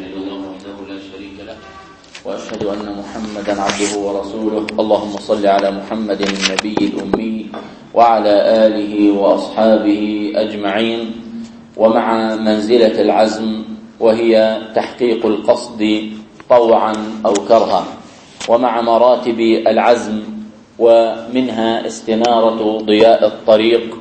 إلا الله وحده لا شريك له وأشهد أن محمدا عبده ورسوله. اللهم صل على محمد النبي الأمي وعلى آله وأصحابه أجمعين. ومع منزلة العزم وهي تحقيق القصد طوعا أو كرها، ومع مراتب العزم ومنها استنارة ضياء الطريق،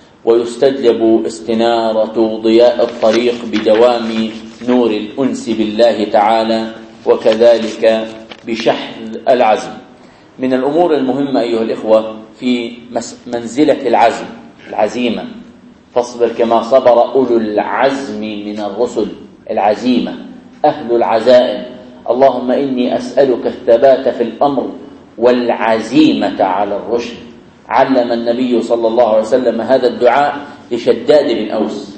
ويستجلب استنارة ضياء الطريق بدوام نور الأنس بالله تعالى، وكذلك بشحذ العزم. من الأمور المهمة أيها الإخوة في منزلة العزم العزيمة، فاصبر كما صبر أولو العزم من الرسل. العزيمة، أهل العزائم. اللهم إني أسألك الثبات في الأمر والعزيمة على الرشد. علم النبي صلى الله عليه وسلم هذا الدعاء لشداد بن أوس: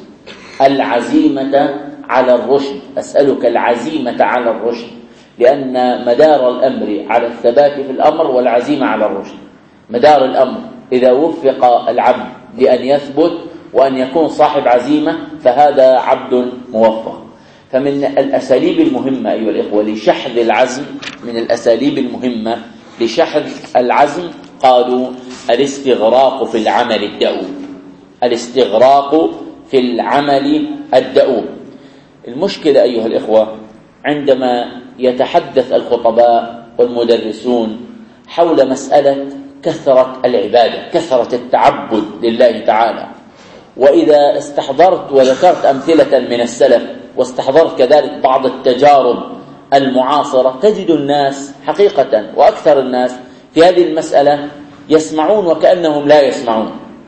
العزيمة على الرشد، أسألك العزيمة على الرشد، لأن مدار الأمر على الثبات في الأمر والعزيمة على الرشد. مدار الأمر إذا وفق العبد لأن يثبت وأن يكون صاحب عزيمة فهذا عبد موفق. فمن الأساليب المهمة أيها الإخوة لشحذ العزم، من الأساليب المهمة لشحذ العزم قالوا الاستغراق في العمل الدؤوب. الاستغراق في العمل الدؤوب. المشكلة أيها الإخوة عندما يتحدث الخطباء والمدرسون حول مسألة كثرة العبادة، كثرة التعبد لله تعالى، وإذا استحضرت وذكرت أمثلة من السلف واستحضرت كذلك بعض التجارب المعاصرة، تجد الناس حقيقة وأكثر الناس في هذه المسألة يسمعون وكأنهم لا يسمعون،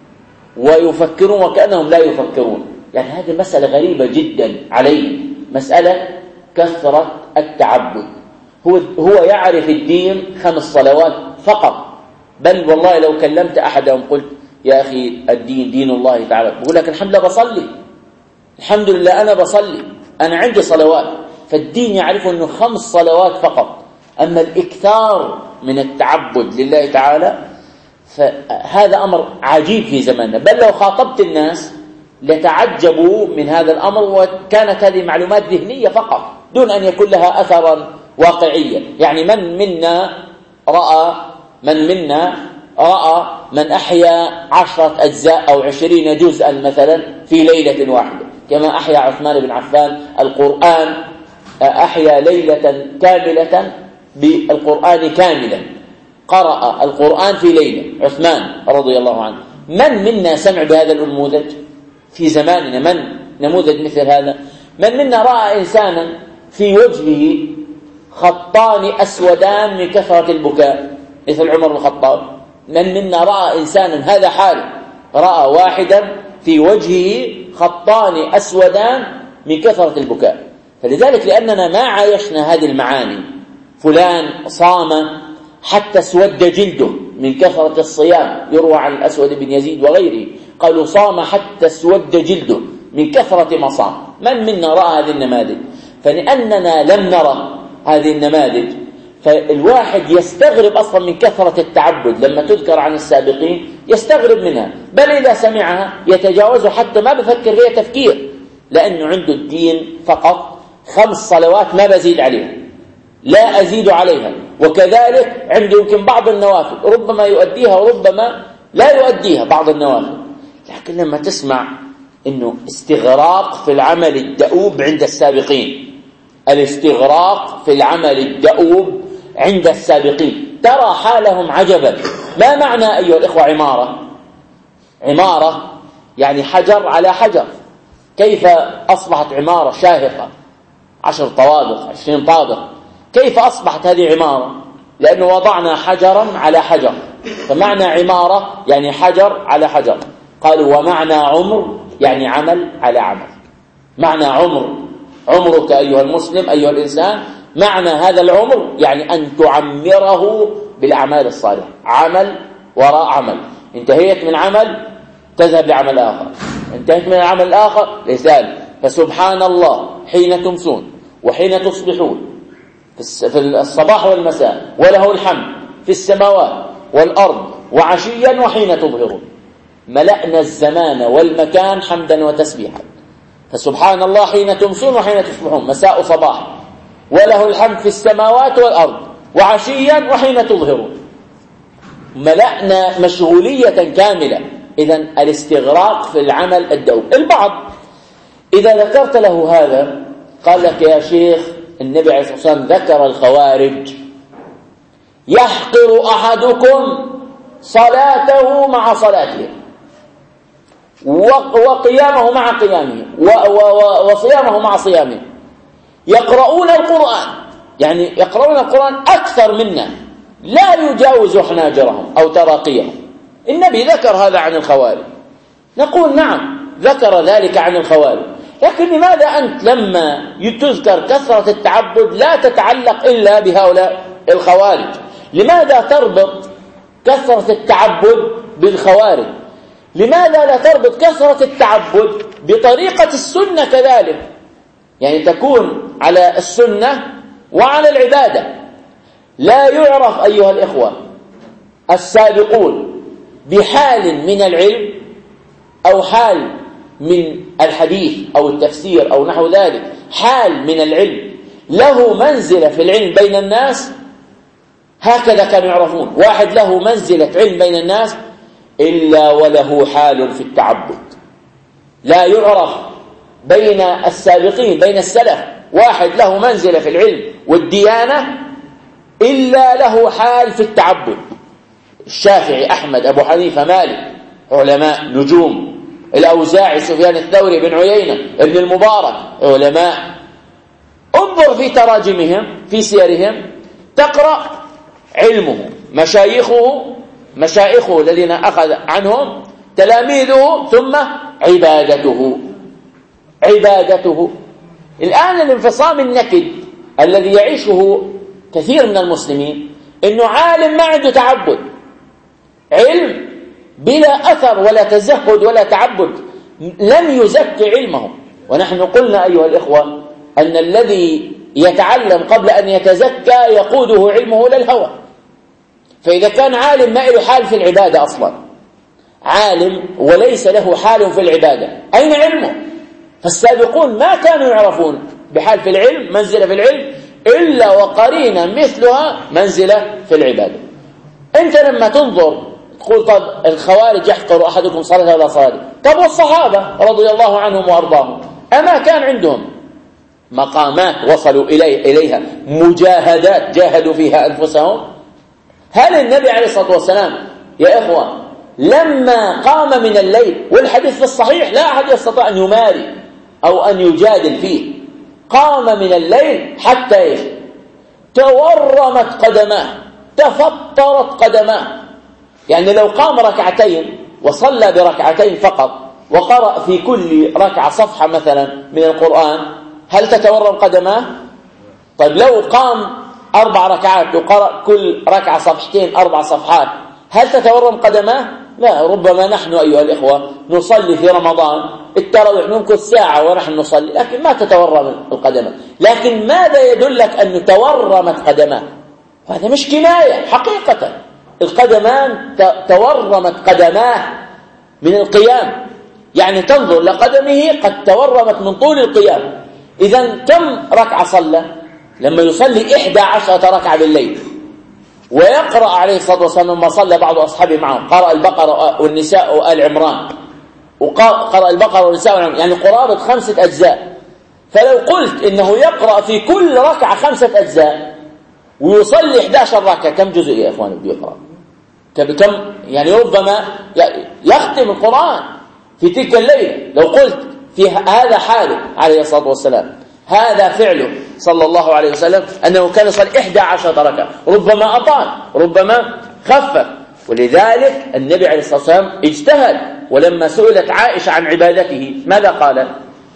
ويفكرون وكأنهم لا يفكرون. يعني هذه مسألة غريبة جدا عليهم، مسألة كثرة التعبد. هو يعرف الدين 5 صلوات فقط، بل والله لو كلمت أحدهم قلت يا أخي الدين دين الله تعالى، بقول لك الحمد لله بصلي، الحمد لله أنا بصلي، أنا عندي صلوات. فالدين يعرف أنه 5 صلوات فقط. أما الإكثار من التعبد لله تعالى فهذا أمر عجيب في زماننا، بل لو خاطبت الناس لتعجبوا من هذا الأمر، وكانت هذه معلومات ذهنية فقط دون أن يكون لها أثرا واقعيا. يعني من منا رأى من أحيا 10 أجزاء أو 20 جزءا مثلا في ليلة واحدة، كما أحيا عثمان بن عفان القرآن، أحيا ليلة كاملة بالقرآن كاملا، قرأ القرآن في ليلة عثمان رضي الله عنه. من منا سمع بهذا النموذج في زماننا؟ من نموذج مثل هذا؟ من منا رأى إنسانا في وجهه خطان أسودان من كثرة البكاء مثل عمر بن الخطاب؟ من منا رأى إنسانا هذا حاله، رأى واحدا في وجهه خطان أسودان من كثرة البكاء؟ فلذلك لأننا ما عايشنا هذه المعاني. فلان صام حتى اسود جلده من كثرة الصيام، يروى عن الأسود بن يزيد وغيره قالوا صام حتى اسود جلده من كثرة ما صام. من منا رأى هذه النماذج؟ فلأننا لم نرى هذه النماذج فالواحد يستغرب أصلا من كثرة التعبد لما تذكر عن السابقين، يستغرب منها، بل إذا سمعها يتجاوزه حتى ما بفكر فيها تفكير، لأنه عنده الدين فقط 5 صلوات ما بزيد عليها، لا أزيد عليها. وكذلك عنده يمكن بعض النوافل ربما يؤديها وربما لا يؤديها بعض النوافل. لكن لما تسمع إنه استغراق في العمل الدؤوب عند السابقين، الاستغراق في العمل الدؤوب عند السابقين، ترى حالهم عجبا. ما معنى أيها الإخوة عمارة يعني حجر على حجر. كيف أصبحت عمارة شاهقة 10 طوابق 20 طابق؟ كيف أصبحت هذه عمارة؟ لأنه وضعنا حجرا على حجر. فمعنى عمارة يعني حجر على حجر. قالوا ومعنى عمر يعني عمل على عمل. معنى عمرك أيها المسلم أيها الإنسان، معنى هذا العمر يعني أن تعمره بالأعمال الصالحة، عمل وراء عمل. انتهيت من عمل تذهب لعمل آخر، انتهيت من العمل الآخر لسان. فسبحان الله حين تمسون وحين تصبحون، في الصباح والمساء، وله الحمد في السماوات والأرض وعشيا وحين تظهرون. ملأنا الزمان والمكان حمدا وتسبيحا. فسبحان الله حين تمسون وحين تصبحون، مساء صباح، وله الحمد في السماوات والأرض وعشيا وحين تظهرون. ملأنا مشغولية كاملة. إذن الاستغراق في العمل الدؤوب. البعض إذا ذكرت له هذا قال لك يا شيخ النبي عليه الصلاة والسلام ذكر الخوارج: يحقر أحدكم صلاته مع صلاته وقيامه مع قيامه وصيامه مع صيامه، يقرؤون القرآن، يعني يقرؤون القرآن أكثر منا، لا يجاوز حناجرهم أو تراقيهم. النبي ذكر هذا عن الخوارج، نقول نعم ذكر ذلك عن الخوارج، لكن لماذا أنت لما تذكر كثرة التعبد لا تتعلق إلا بهؤلاء الخوارج؟ لماذا تربط كثرة التعبد بالخوارج؟ لماذا لا تربط كثرة التعبد بطريقة السنة كذلك؟ يعني تكون على السنة وعلى العبادة. لا يعرف أيها الإخوة السابقون بحال من العلم أو حال من الحديث أو التفسير أو نحو ذلك، حال من العلم له منزلة في العلم بين الناس، هكذا كانوا يعرفون. واحد له منزلة علم بين الناس إلا وله حال في التعبد. لا يعرف بين السابقين بين السلف واحد له منزلة في العلم والديانة إلا له حال في التعبد. الشافعي، أحمد، أبو حنيفة، مالك، علماء نجوم. الأوزاعي، سفيان الثوري، بن عيينة، ابن المبارك، علماء. انظر في تراجمهم في سيرهم تقرأ علمه، مشايخه الذين أخذ عنهم، تلاميذه، ثم عبادته. الآن الانفصام النكد الذي يعيشه كثير من المسلمين إنه عالم ما عنده تعبد، علم بلا أثر ولا تزهد ولا تعبد، لم يزكي علمه. ونحن قلنا أيها الإخوة أن الذي يتعلم قبل أن يتزكى يقوده علمه للهوى. فإذا كان عالم ما له حال في العبادة أصلا، عالم وليس له حال في العبادة، أين علمه؟ فالسابقون ما كانوا يعرفون بحال في العلم، منزلة في العلم، إلا وقرينا مثلها منزلة في العبادة. أنت لما تنظر تقول طب الخوارج يحقر أحدكم صلاة ولا صلاة، طب والصحابة رضي الله عنهم وأرضاهم أما كان عندهم مقامات وصلوا إليها، مجاهدات جاهدوا فيها أنفسهم؟ هل النبي عليه الصلاة والسلام يا إخوة لما قام من الليل، والحديث في الصحيح لا أحد يستطيع أن يماري أو أن يجادل فيه، قام من الليل حتى تورمت قدماه، تفطرت قدماه. يعني لو قام ركعتين وصلى بركعتين فقط وقرأ في كل ركعة صفحة مثلا من القرآن، هل تتورم قدماه؟ طيب لو قام 4 ركعات وقرأ كل ركعة صفحتين 4 صفحات، هل تتورم قدماه؟ لا. ربما نحن أيها الإخوة نصلي في رمضان التراويح نمكث ساعة ونحن نصلي، لكن ما تتورم القدماء. لكن ماذا يدلك أن تورمت قدماه؟ هذا مش كناية، حقيقة القدمان تورمت قدماه من القيام، يعني تنظر لقدمه قد تورمت من طول القيام. إذن كم ركعة صلى؟ لما يصلي 11 ركعة بالليل ويقرأ عليه الصلاة والسلام ما صلى بعض أصحابه معه، قرأ البقرة والنساء وآل عمران، وقرأ البقرة والنساء وآل عمران، يعني قرابة 5 أجزاء. فلو قلت إنه يقرأ في كل ركعة 5 أجزاء ويصلي 11 ركعة، كم جزء يا إخواني بده يقرأ؟ كم يعني ربما يختم القرآن في تلك الليلة. لو قلت في هذا حاله عليه الصلاة والسلام، هذا فعله صلى الله عليه وسلم، أنه كان يصلي 11 ركعة، ربما أطال ربما خفف. ولذلك النبي عليه الصلاة والسلام اجتهد. ولما سئلت عائشة عن عبادته ماذا قال؟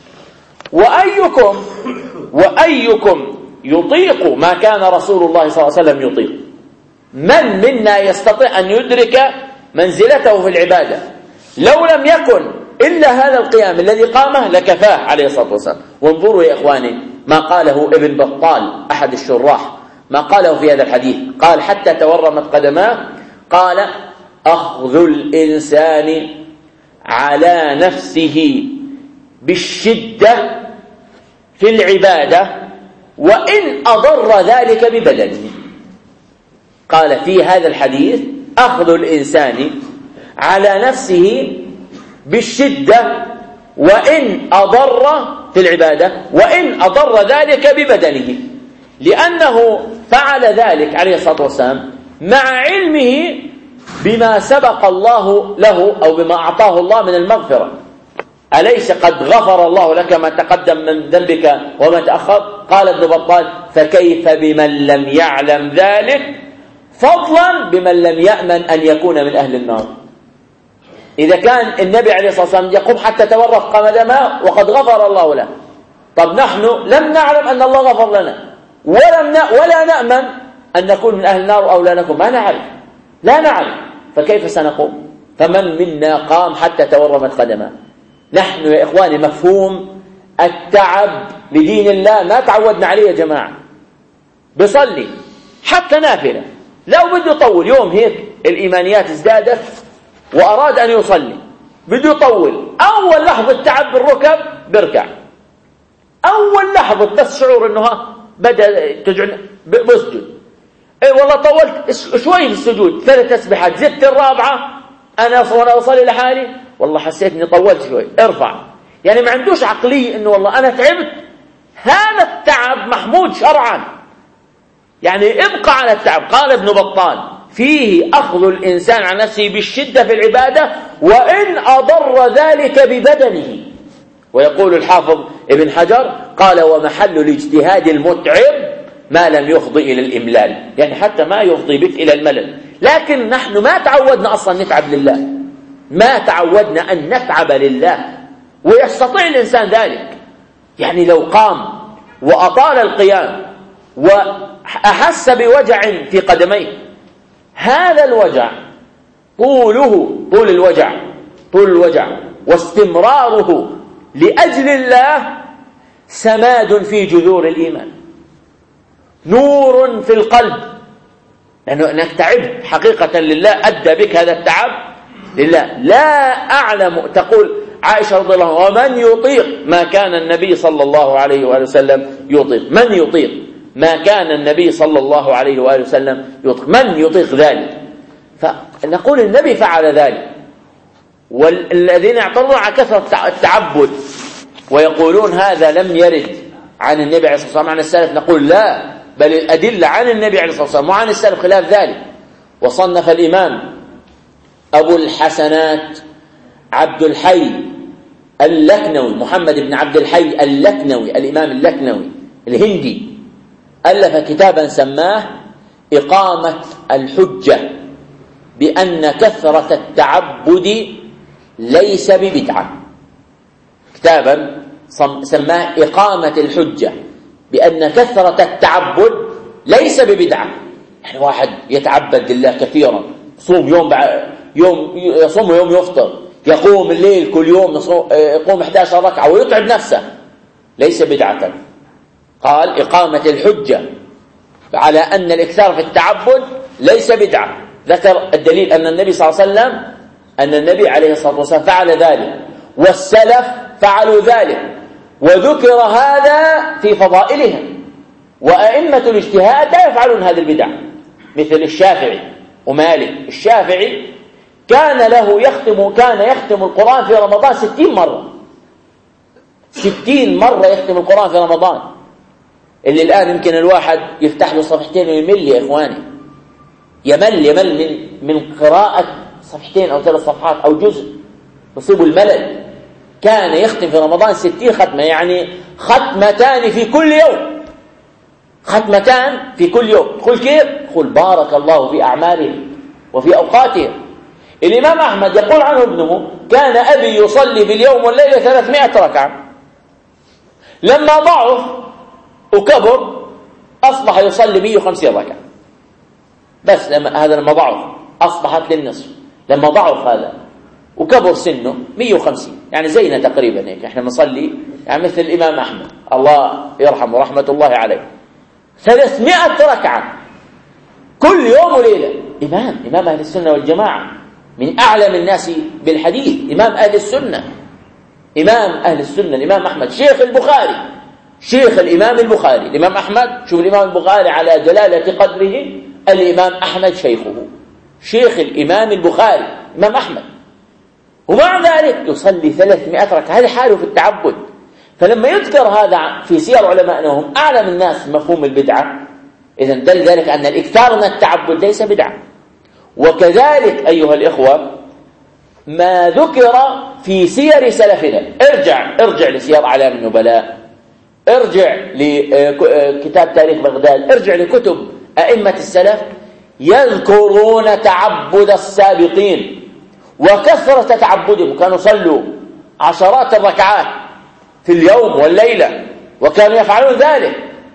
وأيكم يطيق ما كان رسول الله صلى الله عليه وسلم يطيق؟ من منا يستطيع أن يدرك منزلته في العبادة؟ لو لم يكن إلا هذا القيام الذي قامه لكفاه عليه الصلاة والسلام. وانظروا يا إخواني ما قاله ابن بطال أحد الشراح، ما قاله في هذا الحديث، قال حتى تورمت قدماه، قال أخذ الإنسان على نفسه بالشدة في العبادة وإن أضر ذلك ببدنه. قال في هذا الحديث أخذ الإنسان على نفسه بالشدة وإن أضر في العبادة وإن أضر ذلك ببدنه، لأنه فعل ذلك عليه الصلاة والسلام مع علمه بما سبق الله له أو بما أعطاه الله من المغفرة. أليس قد غفر الله لك ما تقدم من ذنبك وما تأخر؟ قال ابن بطال فكيف بمن لم يعلم ذلك، فضلا بمن لم يأمن أن يكون من أهل النار. إذا كان النبي عليه الصلاة والسلام يقوم حتى تورق قدماه وقد غفر الله له، طب نحن لم نعلم أن الله غفر لنا ولا نأمن أن نكون من أهل النار أو لا نكون، ما نعرف، لا نعلم، فكيف سنقوم؟ فمن منا قام حتى تورمت قدماه؟ نحن يا إخواني مفهوم التعب لدين الله ما تعودنا عليه يا جماعة. بصلي حتى نافلة لو بده يطول يوم هيك الإيمانيات ازدادت وأراد أن يصلي بده يطول، أول لحظة تعب بالركب بركع، أول لحظة تشعر أنه بدأ تجعل بسجد، إيه والله طولت شوي في السجود 3 تسبيحات، زدت الرابعة أنا أصلي لحالي والله حسيت أني طولت شوي ارفع، يعني ما عندوش عقلية أنه والله أنا تعبت. هذا التعب محمود شرعا، يعني ابقى على التعب. قال ابن بطال فيه أخذ الإنسان عن نفسه بالشدة في العبادة وإن أضر ذلك ببدنه. ويقول الحافظ ابن حجر قال ومحل الاجتهاد المتعب ما لم يفضي إلى الإملال، يعني حتى ما يفضي بك إلى الملل. لكن نحن ما تعودنا أصلا نتعب لله، ما تعودنا أن نتعب لله، ويستطيع الإنسان ذلك. يعني لو قام وأطال القيام وأحس بوجع في قدميه، هذا الوجع طول الوجع واستمراره لأجل الله سماد في جذور الإيمان، نور في القلب، لأنه أنك تعبت حقيقة لله، أدى بك هذا التعب لله. لا أعلم، تقول عائشة رضي الله عنها ومن يطيق ما كان النبي صلى الله عليه وآله وسلم يطيق، من يطيق ما كان النبي صلى الله عليه وآله وسلم يطيق، من يطيق ذلك؟ فنقول النبي فعل ذلك. والذين يعترضون على كثرة التعبد ويقولون هذا لم يرد عن النبي عليه الصلاة والسلام عن السلف، نقول لا، بل الأدلة عن النبي عليه الصلاة والسلام وعن السلف خلاف ذلك. وصنف الإمام أبو الحسنات عبد الحي اللكنوي، محمد بن عبد الحي اللكنوي، الإمام اللكنوي الهندي، ألف كتابا سماه إقامة الحجة بأن كثرة التعبد ليس ببدعة. كتابا سماه إقامة الحجة بأن كثرة التعبد ليس ببدعة. يعني واحد يتعبد لله كثيرا، يصوم يوم يصوم ويوم يفطر، يقوم الليل كل يوم يقوم 11 ركعة ويتعب نفسه، ليس بدعة. قال إقامة الحجة على أن الإكثار في التعبد ليس بدعة. ذكر الدليل أن النبي صلى الله عليه وسلم أن النبي عليه الصلاة والسلام فعل ذلك والسلف فعلوا ذلك، وذكر هذا في فضائلهم. وأئمة الاجتهاد لا يفعلون هذه البدع، مثل الشافعي ومالك. الشافعي كان يختم القرآن في رمضان 60 مرة، 60 مرة يختم القرآن في رمضان، اللي الآن يمكن الواحد يفتح له صفحتين ويمل يا إخواني، يمل من قراءة صفحتين أو 3 صفحات أو جزء، يصيب الملل. كان يختم في رمضان 60 ختمة، يعني ختمتان في كل يوم، ختمتان في كل يوم. تقول كيف؟ تقول بارك الله في أعمالهم وفي أوقاتهم. الإمام أحمد يقول عنه ابنه كان أبي يصلي في اليوم والليلة 300 ركعة، لما ضعف وكبر أصبح يصلي 150 ركعة بس. لما ضعف أصبحت للنصف، لما ضعف هذا وكبر سنه 150، يعني زينا تقريبا هيك. احنا بنصلي يعني مثل الإمام أحمد الله يرحمه رحمة الله عليه 300 ركعة كل يوم وليلة. إمام أهل السنة والجماعة، من أعلم الناس بالحديث، إمام أهل السنة. إمام أهل السنة الإمام أحمد شيخ البخاري، شيخ الإمام البخاري. الإمام أحمد، شوف الإمام البخاري على جلالة قدره، الإمام أحمد شيخه، شيخ الإمام البخاري الإمام أحمد، ومع ذلك يصلي 300 ركعة. هذا حاله في التعبد. فلما يذكر هذا في سير علماء أنهم أعلم الناس مفهوم البدعة، إذن دل ذلك أن الإكثار من التعبد ليس بدعة. وكذلك أيها الإخوة ما ذكر في سير سلفنا، ارجع لسير أعلام النبلاء، ارجع لكتاب تاريخ بغداد، ارجع لكتب أئمة السلف، يذكرون تعبد السابقين وكثرة تعبدهم. كانوا يصلوا عشرات الركعات في اليوم والليلة، وكانوا يفعلون ذلك.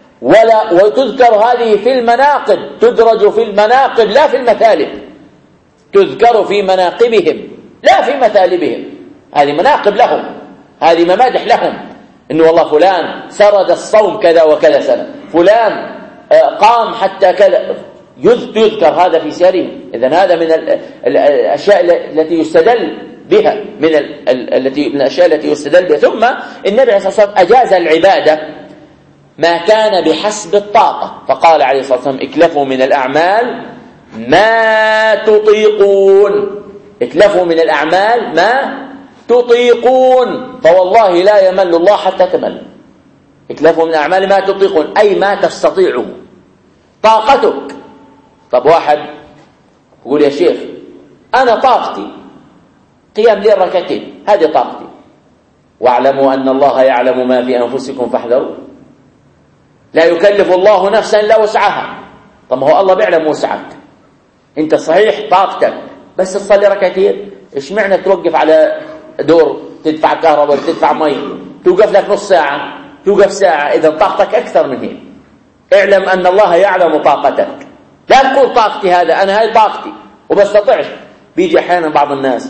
وتذكر هذه في المناقب، تدرج في المناقب لا في المثالب، تذكر في مناقبهم لا في مثالبهم. هذه مناقب لهم، هذه ممادح لهم، إنه والله فلان سرد الصوم كذا وكذا سنة، فلان قام حتى كذا، يذكر هذا في سيرهم. إذن هذا من الأشياء التي يستدل بها، من الأشياء التي يستدل بها. ثم النبي عليه الصلاة والسلام أجاز العبادة ما كان بحسب الطاقة، فقال عليه الصلاة والسلام اكلفوا من الأعمال ما تطيقون، اكلفوا من الأعمال ما تطيقون، فوالله لا يمل الله حتى تمل. اكلفوا من الأعمال ما تطيقون أي ما تستطيعه، طاقتك. طب واحد يقول يا شيخ أنا طاقتي قيام لي ركعتين، هذه طاقتي، واعلموا أن الله يعلم ما في أنفسكم فاحذروا، لا يكلف الله نفسا إلا وسعها. طب ما هو الله بيعلم وسعك، انت صحيح طاقتك بس تصلي ركعتين، ايش معنى توقف على دور تدفع كهرباء تدفع مي، توقف لك نص ساعة، توقف ساعة؟ إذا طاقتك أكثر من هيك. اعلم أن الله يعلم طاقتك، لا تقول طاقتي هذا، أنا هاي طاقتي وبستطيعش. بيجي أحيانا بعض الناس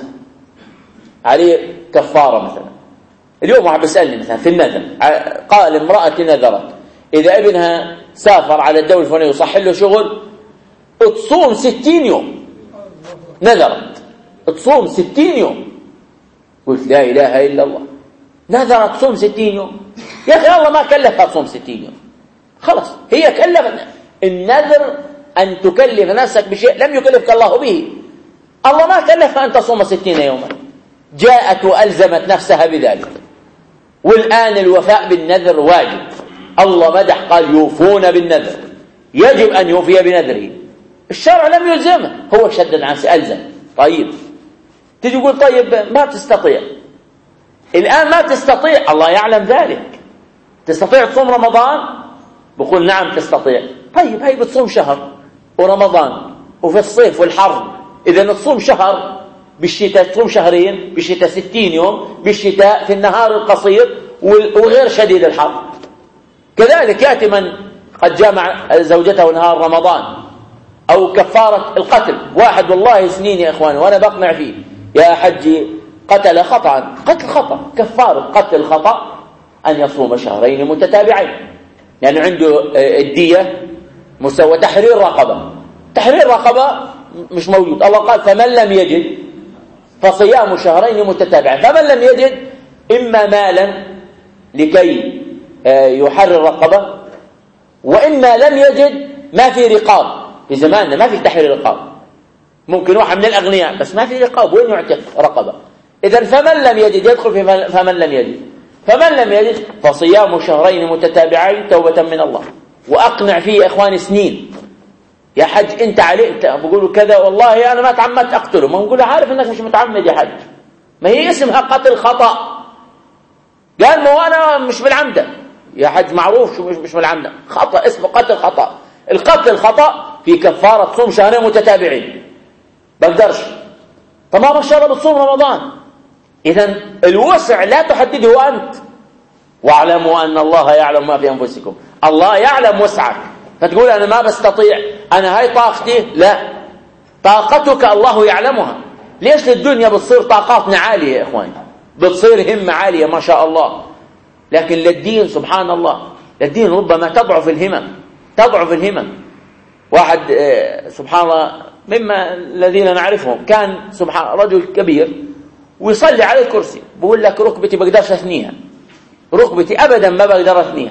عليه كفارة مثلا، اليوم واحد بيسألني مثلا في النذر، قال امرأة نذرت إذا ابنها سافر على الدولة الفلانية وصح له شغل تصوم 60 يوم، نذرت تصوم 60 يوم. قلت لا إله إلا الله، نذرت تصوم 60 يوم؟ يا أخي الله ما كلفها تصوم 60 يوم، خلاص هي كلفت. النذر أن تكلف نفسك بشيء لم يكلفك الله به. الله ما كلفها أن تصوم 60 يوما، جاءت وألزمت نفسها بذلك. والآن الوفاء بالنذر واجب، الله مدح قال يوفون بالنذر، يجب أن يوفي بنذره. الشرع لم يلزمه، هو شدد عن ألزم. طيب تجي تقول طيب ما تستطيع، الآن ما تستطيع، الله يعلم ذلك. تستطيع تصوم رمضان؟ بقول نعم تستطيع. طيب هاي بتصوم شهر ورمضان وفي الصيف والحر، إذا تصوم شهر، بالشتاء تصوم شهرين، بالشتاء 60 يوم، بالشتاء في النهار القصير وغير شديد الحر. كذلك يأتي من قد جامع زوجته نهار رمضان، أو كفارة القتل. واحد والله سنين يا إخواني وأنا بقنع فيه، يا حجي قتل خطأ، قتل خطأ، كفارة قتل خطأ أن يصوم شهرين متتابعين، يعني عنده الدية مسوى تحرير رقبة. تحرير رقبة مش موجود، الله قال فمن لم يجد فصيام شهرين متتابعين. فمن لم يجد إما مالا لكي يحرر رقبة، وإما لم يجد ما في رقاب. في زماننا ما في تحرير رقاب، ممكن واحد من الأغنياء بس ما في رقاب، وين يعتق رقبة؟ إذن فمن لم يجد يدخل في فمن لم يجد. فمن لم يجد فصيام شهرين متتابعين توبة من الله. وأقنع فيه يا إخواني سنين، يا حج أنت عليك، بقولوا كذا والله أنا ما تعمدت أقتله، ما نقول عارف أنك مش متعمد يا حج، ما هي اسمها قتل خطأ. قال ما هو أنا مش بالعمدة يا حج، معروف شو مش بالعمدة، خطأ اسمه قتل خطأ. القتل الخطأ في كفارة تصوم شهرين متتابعين، بقدرش. طبعا ما شاء الله بتصوم رمضان. إذن الوسع لا تحدده أنت، واعلموا أن الله يعلم ما في أنفسكم. الله يعلم وسعك، فتقول أنا ما بستطيع، أنا هاي طاقتي. لا، طاقتك الله يعلمها. ليش للدنيا بتصير طاقاتنا عالية يا إخواني، بتصير همة عالية ما شاء الله، لكن للدين سبحان الله، للدين ربما تضعف الهمم، تضعف الهمم. واحد سبحان الله مما الذين نعرفهم كان سبحان رجل كبير ويصلي على الكرسي، بقول لك ركبتي بقدرش أثنيها، ركبتي أبدا ما بقدر أثنيها.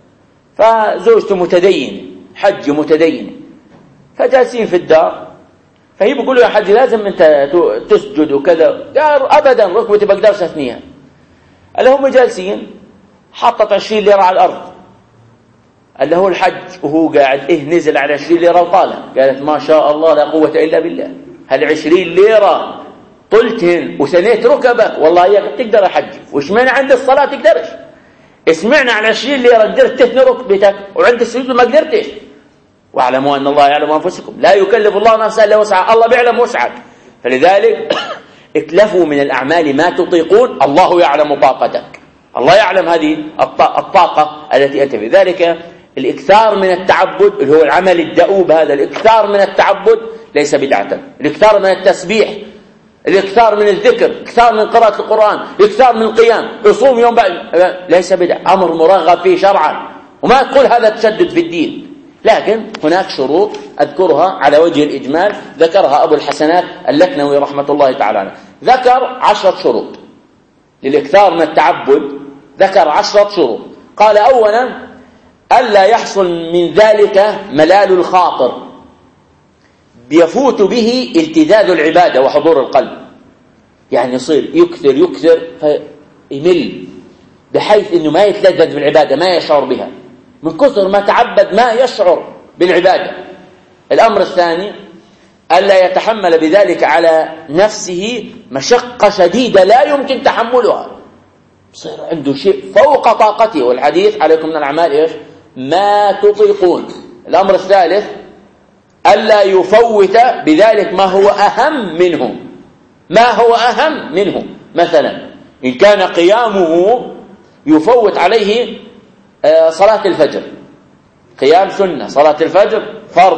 فزوجته متدينة، حج متدينة، فجالسين في الدار، فهي بيقول له يا حج لازم أنت تسجد وكذا، قال أبدا ركبتي بقدرش أثنيها. قال هم جالسين، حطت 20 ليرة على الأرض، قال له الحج وهو قاعد نزل على 20 ليرة وطالها. قالت ما شاء الله لا قوة إلا بالله، هل 20 ليرة طلتهن وثنيت ركبك؟ والله إياك بتقدر أحج، وش معنى عند الصلاة تقدرش؟ اسمعنا على 20 ليرة قدرت تثني ركبتك، وعند السجود ما قدرتش. واعلموا أن الله يعلم أنفسكم لا يكلف الله نفسا إلا وسعها، الله بيعلم وسعك. فلذلك اتلفوا من الأعمال ما تطيقون، الله يعلم طاقتك، الله يعلم هذه الطاقة التي أنت في. ذلك الإكثار من التعبد اللي هو العمل الدؤوب، هذا الإكثار من التعبد ليس بدعة. الإكثار من التسبيح، الإكثار من الذكر، الإكثار من قراءة القرآن، الإكثار من القيام، يصوم يوم بعد، ليس بدعة، أمر مرغب فيه شرعا. وما تقول هذا تشدد في الدين، لكن هناك شروط أذكرها على وجه الإجمال، ذكرها أبو الحسنات اللكنوي رحمة الله تعالى عنه، ذكر 10 شروط للإكثار من التعبد، ذكر 10 شروط. قال أولا ألا يحصل من ذلك ملال الخاطر، بيفوت به التذاذ العبادة وحضور القلب، يعني يصير يكثر فيمل بحيث أنه ما يتلذذ بالعبادة، ما يشعر بها، من كثر ما تعبد ما يشعر بالعبادة. الأمر الثاني ألا يتحمل بذلك على نفسه مشقة شديدة لا يمكن تحملها، يصير عنده شيء فوق طاقته، والحديث عليكم من الأعمال ما تطيقون. الأمر الثالث ألا يفوت بذلك ما هو أهم منه، ما هو أهم منه. مثلا إن كان قيامه يفوت عليه صلاة الفجر، قيام سنة، صلاة الفجر فرض،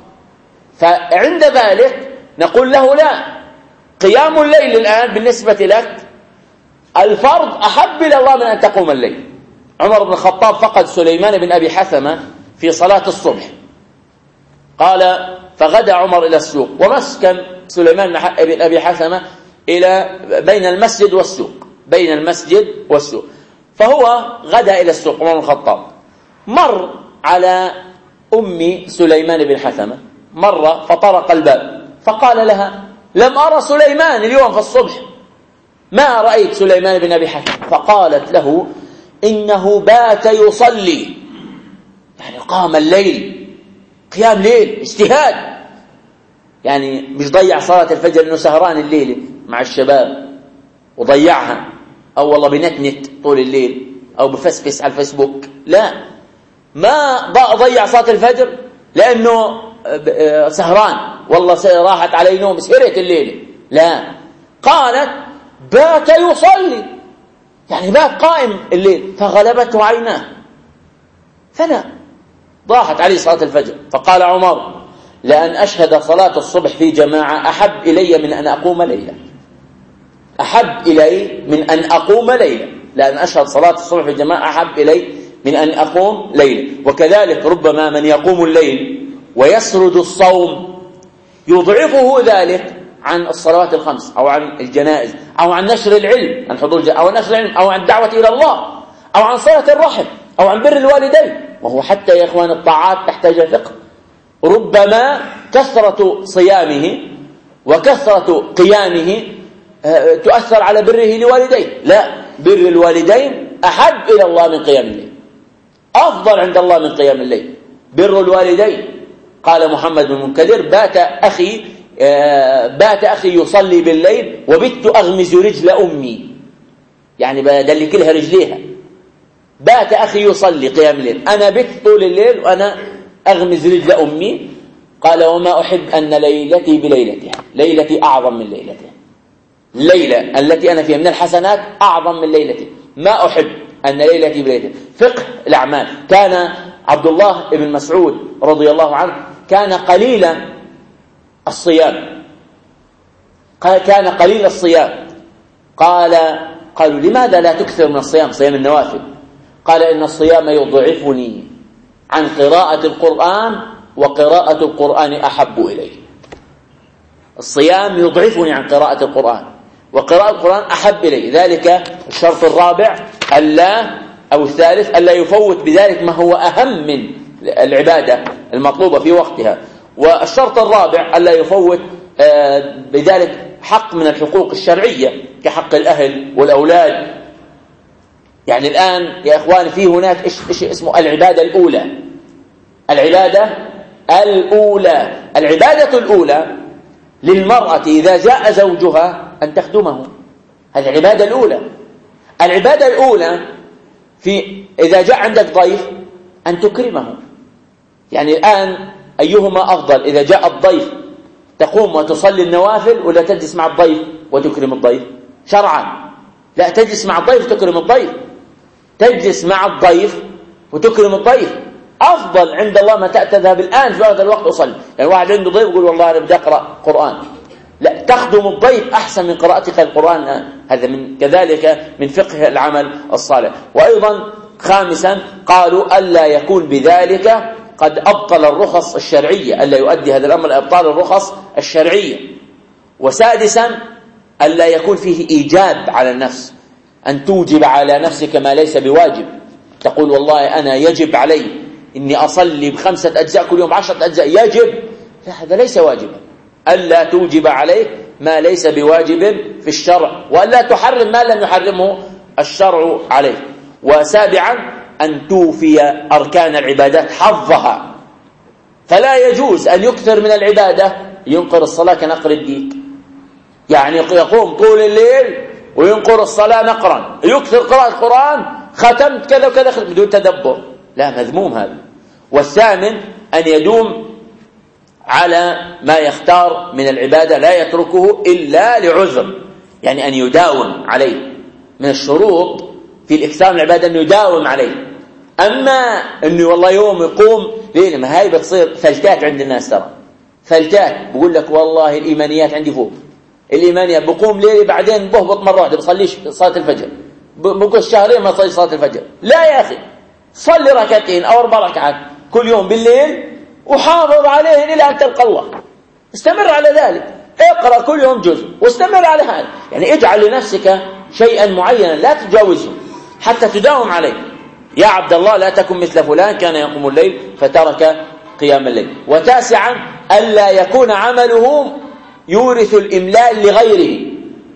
فعند ذلك نقول له لا، قيام الليل الآن بالنسبة لك الفرض أحب إلى الله من أن تقوم الليل. عمر بن الخطاب فقد سليمان بن أبي حثمة في صلاة الصبح، قال فغدا عمر إلى السوق، ومسكن سليمان بن أبي حثمة إلى بين المسجد والسوق، بين المسجد والسوق، فهو غدا إلى السوق عمر بن الخطاب، مر على أم سليمان بن حثمة، مر فطرق الباب فقال لها لم أرى سليمان اليوم في الصبح، ما رأيت سليمان بن أبي حثمة؟ فقالت له إنه بات يصلي، يعني قام الليل، قيام ليل اجتهاد، يعني مش ضيع صلاة الفجر إنه سهران الليل مع الشباب وضيعها، أو والله بنتنت طول الليل أو بفسفس على الفيسبوك، لا، ما ضيع صلاة الفجر لأنه سهران والله راحت علي نوم سهرت الليل، لا، قالت بات يصلي، يعني بات قائم الليل، فغلبته عيناه فلا، ضاحت عليه صلاة الفجر. فقال عمر لأن أشهد صلاة الصبح في جماعة أحب إلي من أن أقوم ليلة، أحب إلي من أن أقوم ليلة، لأن أشهد صلاة الصبح في جماعة أحب إلي من أن أقوم ليلة. وكذلك ربما من يقوم الليل ويسرد الصوم يضعفه ذلك عن الصلوات الخمس أو عن الجنائز أو عن نشر العلم، عن حضور أو نشر العلم أو عن الدعوة إلى الله أو عن صلة الرحم أو عن بر الوالدين. وهو حتى يا إخوان الطاعات تحتاج فقه، ربما كثرة صيامه وكثرة قيامه تؤثر على بره لوالديه، لا، بر الوالدين أحب إلى الله من قيام الليل، أفضل عند الله من قيام الليل بر الوالدين. قال محمد بن منكدر بات أخي يصلي بالليل وبت أغمز رجل أمي، يعني بدل كلها رجليها، بات أخي يصلي قيام الليل، أنا بت طول الليل وأنا أغمز رجل أمي. قال وما أحب أن ليلتي بليلتها، ليلتي أعظم من ليلتها، الليلة التي أنا فيها من الحسنات أعظم من ليلتي، ما أحب أن ليلتي بليلتها. فقه الأعمال. كان عبد الله بن مسعود رضي الله عنه كان قليل الصيام، كان قليل الصيام، قالوا لماذا لا تكثر من الصيام، صيام النوافل؟ قال إن الصيام يضعفني عن قراءة القرآن وقراءة القرآن أحب إلي، الصيام يضعفني عن قراءة القرآن، وقراءة القرآن أحب إلي. ذلك الشرط الرابع أو الثالث ألا يفوت بذلك ما هو أهم من العبادة المطلوبة في وقتها. والشرط الرابع ألا يفوت بذلك حق من الحقوق الشرعية كحق الأهل والأولاد. يعني الآن يا إخواني في هناك إيش اسمه العبادة الأولى. العبادة الأولى للمرأة إذا جاء زوجها أن تخدمه. هذه العبادة الأولى. العبادة الأولى إذا جاء عندك ضيف أن تكرمه. يعني الآن أيهما أفضل؟ إذا جاء الضيف تقوم وتصلي النوافل ولا تجلس مع الضيف وتكرم الضيف؟ شرعا لا، تجلس مع الضيف وتكرم الضيف. تجلس مع الضيف وتكرم الضيف أفضل عند الله ما تذهب الآن في هذا الوقت أصلي. يعني واحد عنده ضيف يقول والله أنا بدي أقرأ قرآن. لا، تخدم الضيف أحسن من قراءتك القرآن. هذا كذلك من فقه العمل الصالح. وأيضا خامسا قالوا ألا يكون بذلك قد أبطل الرخص الشرعية، ألا يؤدي هذا الأمر لأبطال الرخص الشرعية. وسادسا ألا يكون فيه إيجاب على النفس، أن توجب على نفسك ما ليس بواجب. تقول والله أنا يجب علي إني أصلي ب5 أجزاء كل يوم 10 أجزاء يجب، لا، هذا ليس واجبا. ألا توجب عليك ما ليس بواجب في الشرع، وألا تحرم ما لم يحرمه الشرع عليك. وسابعا أن توفي أركان العبادات حظها، فلا يجوز أن يكثر من العبادة ينقر الصلاة كنقر الديك. يعني يقوم طول الليل وينقر الصلاة نقرا، يكثر قراءة القرآن، ختمت كذا وكذا بدون تدبر، لا، مذموم هذا. والثامن أن يدوم على ما يختار من العبادة، لا يتركه إلا لعذر، يعني أن يداوم عليه. من الشروط في الإكثار من العبادة أن يداوم عليه. أما أنه والله يوم يقوم ليه، ما هاي بتصير فلتات عند الناس. ترى فلتات، بقول لك والله الإيمانيات عندي فوق، الإيمانيات بقوم ليلي بعدين بهبط مرة واحدة بصليش صلاة الفجر، بقول شهرين ما صلي صلاة الفجر. لا يا أخي، صلي 2 أو 4 ركعات كل يوم بالليل وحافظ عليه إلى أن تلقى الله. استمر على ذلك، اقرأ كل يوم جزء واستمر على هذا. يعني اجعل لنفسك شيئا معينا لا تجاوزه حتى تداوم عليه. يا عبد الله لا تكن مثل فلان كان يقوم الليل فترك قيام الليل. وتاسعا ألا يكون عمله يورث الإملال لغيره.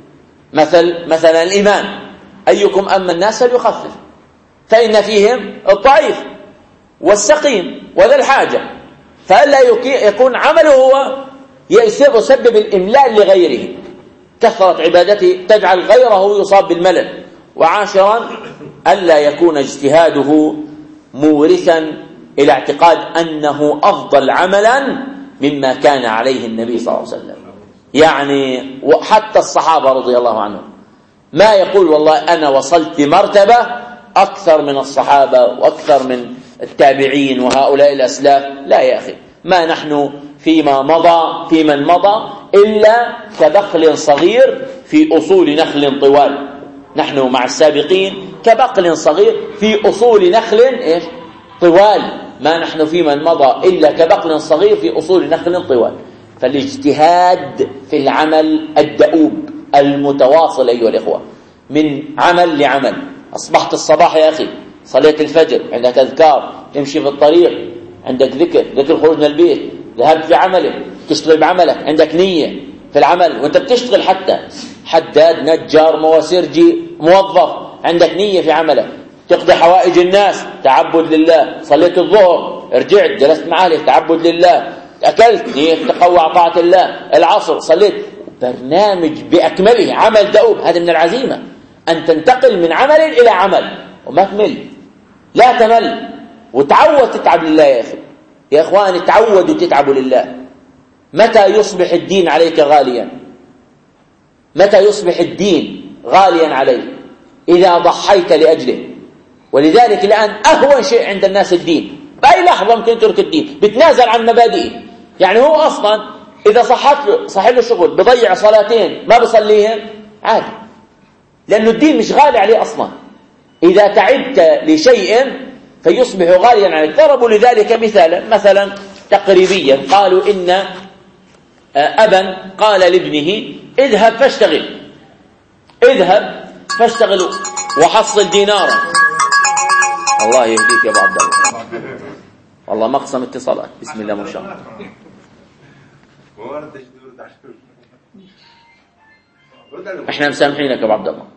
مثلا الإمام، أيكم أما الناس فليخفف فإن فيهم الضعيف والسقيم وذا الحاجة. فألا يكون عمله هو يسبب الإملال لغيره، كثرة عبادته تجعل غيره يصاب بالملل. وعاشرا ألا يكون اجتهاده مورثا إلى اعتقاد أنه أفضل عملا مما كان عليه النبي صلى الله عليه وسلم. يعني وحتى الصحابة رضي الله عنهم ما يقول والله أنا وصلت مرتبة أكثر من الصحابة وأكثر من التابعين وهؤلاء الأسلاف. لا يا أخي، ما نحن في من مضى إلا كبقل صغير في أصول نخل طوال. نحن مع السابقين كبقل صغير في أصول نخل طوال. ما نحن في من مضى إلا كبقل صغير في أصول نخل طوال. فالاجتهاد في العمل الدؤوب المتواصل أيها الإخوة، من عمل لعمل. أصبحت الصباح يا أخي صليت الفجر، عندك أذكار، تمشي في الطريق عندك ذكر خروج من البيت، ذهبت في عملك، تشتغل بعملك، عندك نية في العمل وانت بتشتغل، حتى حداد، نجار، مواسيرجي، موظف، عندك نية في عملك، تقضي حوائج الناس، تعبد لله. صليت الظهر، رجعت جلست مع أهلك، تعبد لله. أكلت، نية تقوى طاعة الله. العصر صليت. برنامج بأكمله، عمل دؤوب. هذا من العزيمة أن تنتقل من عمل إلى عمل وما تمل، لا تمل، وتعود تتعب لله يا أخي. يا إخواني تعودوا تتعبوا لله. متى يصبح الدين عليك غاليا؟ متى يصبح الدين غاليا عليك؟ إذا ضحيت لأجله. ولذلك الآن أهون شيء عند الناس الدين. بأي لحظة ممكن يترك الدين، بتنازل عن مبادئه. يعني هو أصلا إذا صح له شغل بضيع 2 صلاتين ما بصليهم عادي، لأنه الدين مش غالي عليه أصلا. إذا تعبت لشيء فيصبح غاليا عليك. ضربوا لذلك مثلا تقريبيا، قالوا إن أبا قال لابنه اذهب فاشتغل، اذهب فاشتغل وحصل دينارا. الله يهديك يا ابو عبد الله، والله مقسم اتصالات. بسم الله ما شاء الله. احنا مسامحينك يا ابو عبد الله،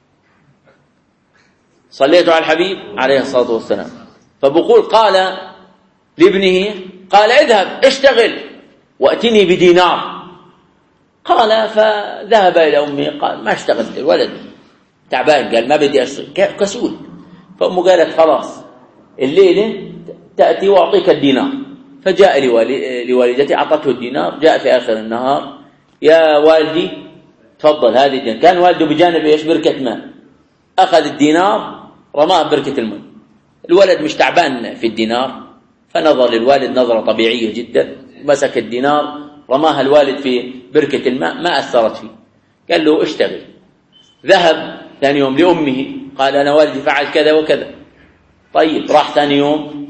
صليت على الحبيب عليه الصلاة والسلام. فبقول قال لابنه قال اذهب اشتغل واتني بدينار. قال فذهب الى امه قال ما اشتغلت، الولد تعبان قال ما بدي اشتغل كسول. فامه قالت خلاص الليله تاتي واعطيك الدينار. فجاء لوالدتي اعطته الدينار. جاء في اخر النهار يا والدي تفضل هذه الدينار. كان والده بجانب ايش؟ بركه ماء. اخذ الدينار رماه بركه الماء. الولد مش تعبان في الدينار، فنظر للوالد نظره طبيعيه جدا، مسك الدينار رماها الوالد في بركه الماء ما اثرت فيه. قال له اشتغل. ذهب ثاني يوم لامه قال انا والدي فعل كذا وكذا. طيب راح ثاني يوم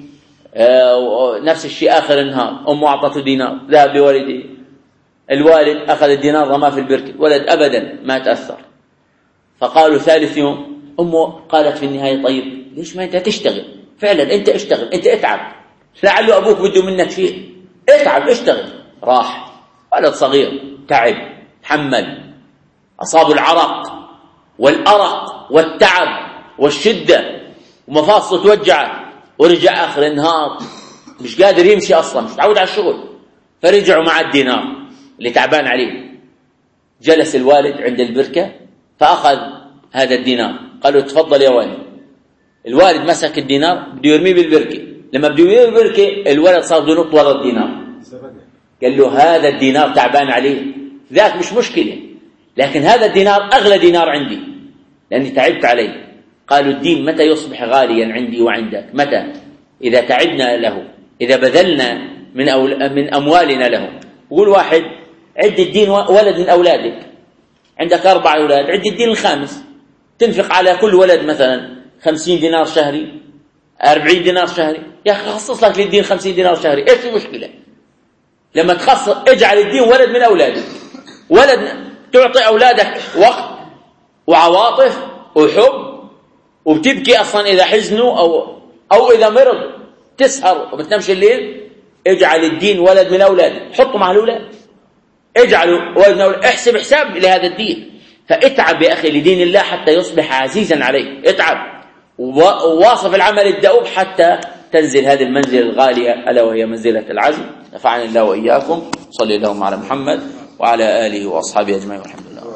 نفس الشيء اخر النهار، امه اعطته دينار. ذهب لوالده، الوالد اخذ الدينار رماه في البركه، ولد ابدا ما تاثر. فقالوا ثالث يوم امه قالت في النهايه طيب ليش ما انت تشتغل؟ فعلا انت اشتغل، انت اتعب، لعله ابوك بده منك شيء، اتعب اشتغل. راح ولد صغير تعب، تحمل، اصابه العرق والارق والتعب والشده ومفاصله توجعه، ورجع اخر النهار مش قادر يمشي اصلا، مش متعود على الشغل. فرجعوا مع الدينار اللي تعبان عليه. جلس الوالد عند البركه فاخذ هذا الدينار، قال له تفضل يا والد. الوالد مسك الدينار بده يرميه بالبركه. لما بده يرميه بالبركه الولد صار بده ينط ورا الدينار. قال له هذا الدينار تعبان عليه، ذاك مش مشكله، لكن هذا الدينار اغلى دينار عندي لاني تعبت عليه. قالوا الدين متى يصبح غاليا عندي وعندك؟ متى؟ اذا تعبنا له، اذا بذلنا من اموالنا له. يقول واحد عد الدين ولد من اولادك، عندك 4 أولاد، عد الدين الخامس، تنفق على كل ولد مثلا 50 دينار شهري، 40 دينار شهري. يا اخي خصص لك للدين 50 دينار شهري، ايش المشكله؟ لما تخصص اجعل الدين ولد من اولادك، ولد تعطي اولادك وقت وعواطف وحب، وبتبكي اصلا اذا حزنوا او اذا مرض، تسهر وبتنامش الليل. اجعل الدين ولد من اولادك، حطه مع الاولاد، اجعلوا ولد من اولادك، احسب حساب لهذا الدين. فاتعب يا اخي لدين الله حتى يصبح عزيزا عليك، اتعب وواصف العمل الدؤوب حتى تنزل هذه المنزلة الغالية ألا وهي منزلة العزم. نفعني الله وإياكم. صلى الله على محمد وعلى آله وأصحابه أجمعين والحمد لله.